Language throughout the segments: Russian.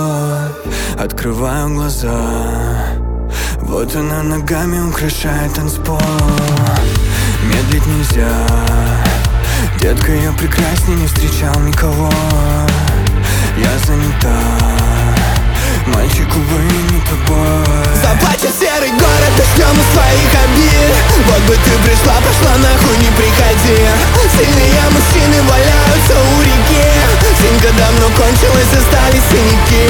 открываю глаза. Вот она ногами украшает танцпол. Медлить нельзя, детка, я прекрасней не встречал никого. Я занята, мальчик, увы, не тобой. Заплачет серый город дождем из своих обид. Вот бы ты пришла, пошла нахуй, не приходи. Сильные мужчины валяются у реки. Синька давно кончилась, остались синяки.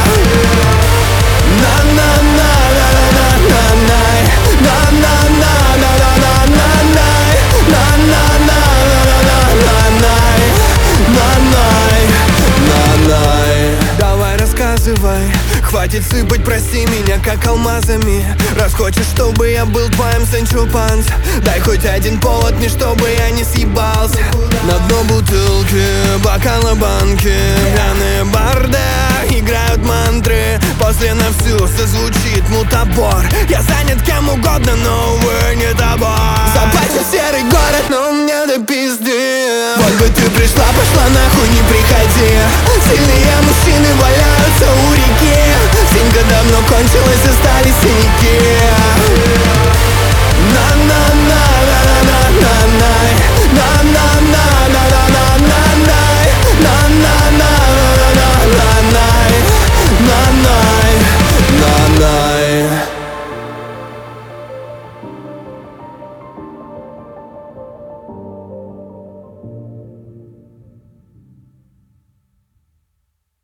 Давай рассказывай, хватит сыпать, прости меня как алмазами. Раз хочешь, чтобы я был твоим Санчо Панс, дай хоть один повод мне, чтобы я не съебался. На дно бутылки, бокала банки, пьяные барды играют мантры. После на всю созвучит мутабор. Я занят кем угодно, но, увы, не тобой. Заплачет серый город, но у меня до пизды. Вот бы ты пришла, пошла нахуй, не приходи. Сильные мужчины валяются у реки. Синька давно кончилась, остались синяки.